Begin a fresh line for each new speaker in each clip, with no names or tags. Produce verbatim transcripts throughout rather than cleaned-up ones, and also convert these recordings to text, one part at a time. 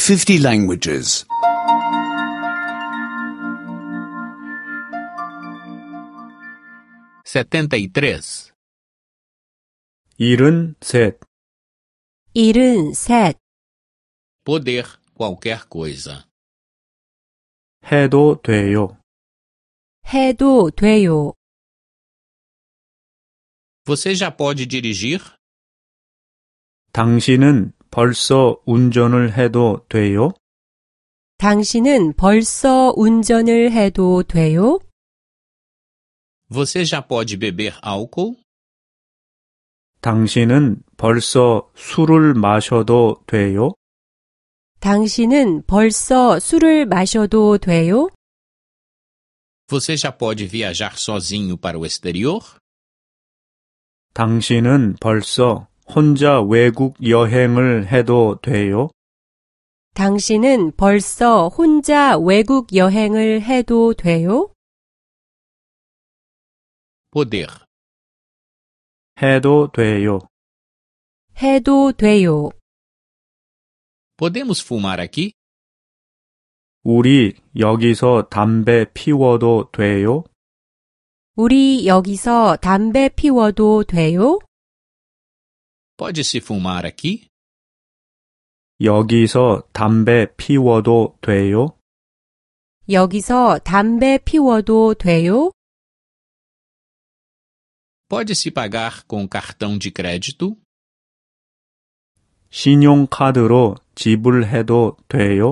fifty languages.
setenta y tres.
일흔셋.
일흔셋.
Poder qualquer coisa.
해도 돼요.
해도 돼요.
Você já pode dirigir?
당신은 벌써 운전을 해도 돼요?
당신은 벌써 운전을 해도 돼요?
Você já pode beber álcool?
당신은 벌써 술을 마셔도 돼요?
당신은 벌써 술을 마셔도 돼요?
Você já pode viajar sozinho para o exterior?
당신은 벌써 혼자 외국 여행을 해도 돼요?
당신은 벌써 혼자 외국 여행을 해도 돼요?
Poder.
해도 돼요.
해도 돼요.
Podemos fumar aqui?
우리 여기서 담배 피워도 돼요?
우리 여기서 담배 피워도 돼요?
Pode-se fumar aqui?
여기서 담배 피워도 돼요?
여기서 담배 피워도 돼요?
Pode-se pagar com cartão de crédito?
신용카드로 지불해도 돼요?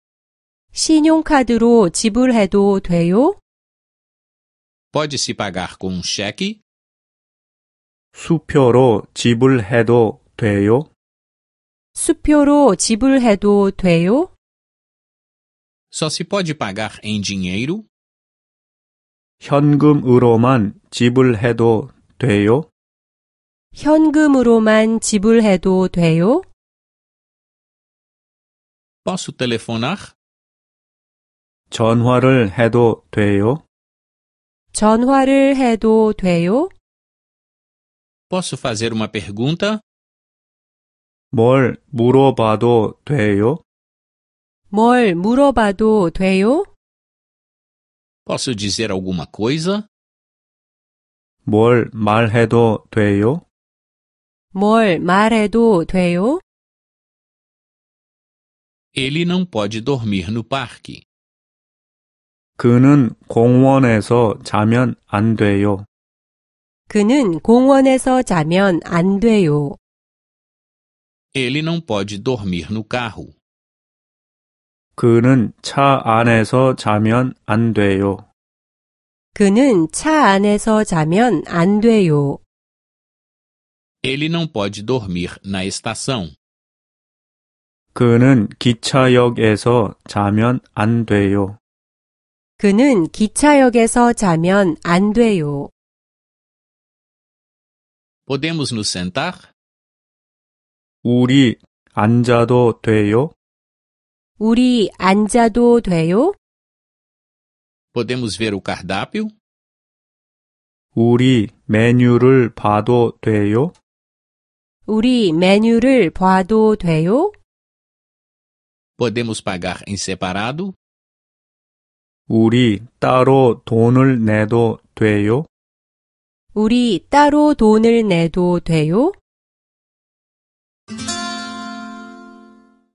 신용카드로 지불해도 돼요?
Pode-se pagar com um cheque?
수표로 지불해도 돼요?
수표로 지불해도 돼요?
Só se pode pagar em dinheiro?
현금으로만 지불해도 돼요?
현금으로만 지불해도 돼요?
Posso telefonar?
전화를 해도 돼요?
전화를 해도 돼요?
Posso fazer uma pergunta?
뭘 물어봐도 돼요?
뭘 물어봐도 돼요?
Posso dizer alguma coisa?
뭘 말해도 돼요?
뭘 말해도 돼요?
Ele não pode dormir no parque.
그는 공원에서 자면 안 돼요.
그는 공원에서 자면 안 돼요.
Ele não pode dormir no carro.
그는 차 안에서 자면 안 돼요.
그는 차 안에서 자면 안 돼요.
Ele não pode dormir na estação.
그는 기차역에서 자면 안 돼요.
그는 기차역에서 자면 안 돼요.
Podemos nos sentar?
우리 앉아도 돼요?
우리 앉아도 돼요?
Podemos ver o cardápio?
우리 메뉴를 봐도 돼요?
우리 메뉴를 봐도 돼요?
Podemos pagar em separado?
우리 따로 돈을 내도 돼요?
우리 따로 돈을 내도 돼요?